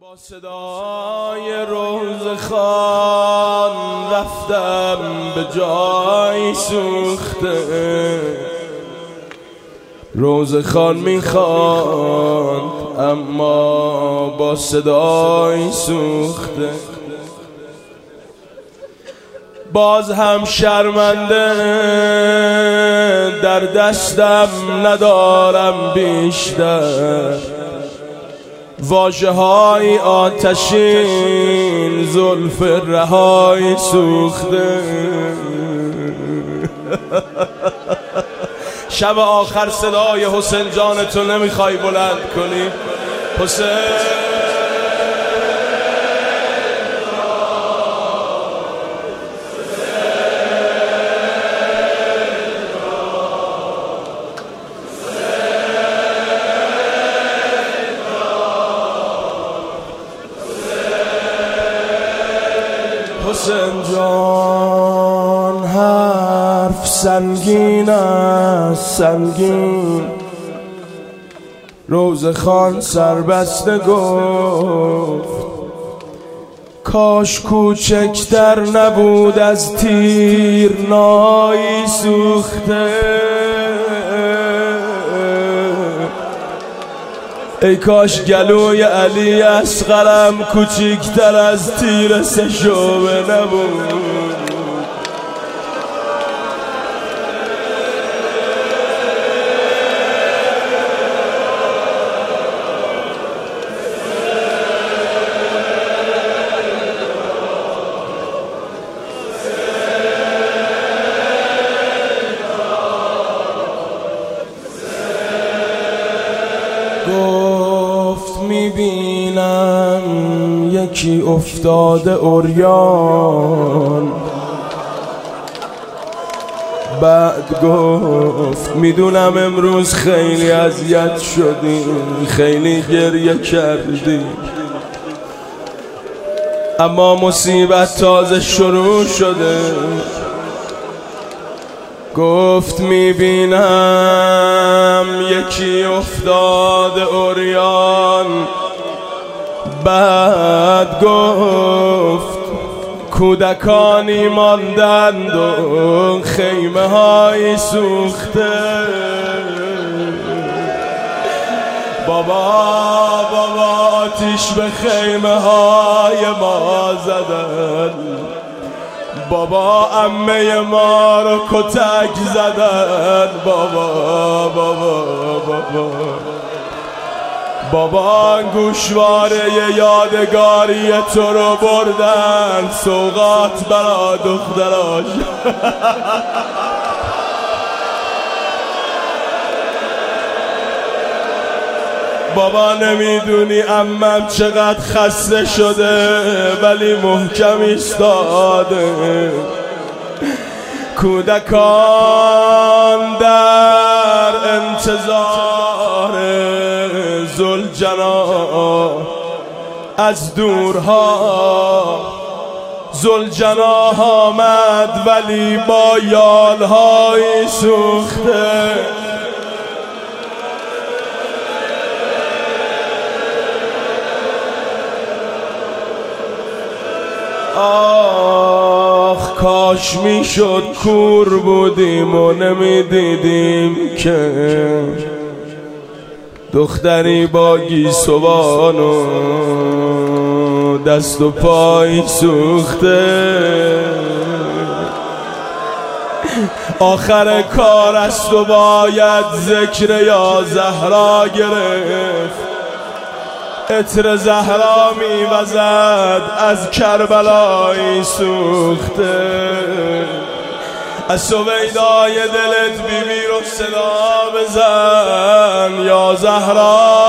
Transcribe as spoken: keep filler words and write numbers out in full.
با صدای روزخوان رفتم به جای سوخته، روزخوان میخواند اما با صدای سوخته. باز هم شرمنده در دستم ندارم بیشتر، واژه های آتشین زلف رهای سوخته. شب آخر صدای حسین جان تو نمیخوای بلند کنی؟ حسین حسین جان حرف سنگین است سنگین، روزخوان سربسته گفت کاش کوچکتر نبود از تیر نایی سوخته. ای کاش گلوی علی اصغرم کوچیکتر از تیر سه شعبه نبود. گفت میبینم یکی افتاده عریان، بعد گفت میدونم امروز خیلی اذیت شدی، خیلی گریه کردی، اما مصیبت تازه شروع شده. گفت میبینم یکی افتاده عریان، بعد گفت کودکانی ماندند و خیمه های سوخته. بابا بابا آتیش به خیمه های ما زدن، بابا عمه ما رو کتک زدن، بابا بابا بابا بابا گوشواره یادگاری تو رو بردن، سوغات برا دختراش. بابا نمیدونی عمم چقدر خسته شده ولی محکم ایستاده. کودکان در انتظار ذوالجنا از دورها، ذوالجنا آمد ولی با یالهای سوخته. آخ کاش میشد کور بودیم و نمیدیدیم که دختری با گیسوان و دست و پای سوخته. آخر کار است و باید ذکر یا زهرا گرفت. عطر زهرا میوزد از کربلایی سوخته. از سویدای دلت بیبی رو صدا بزن یا زهرا.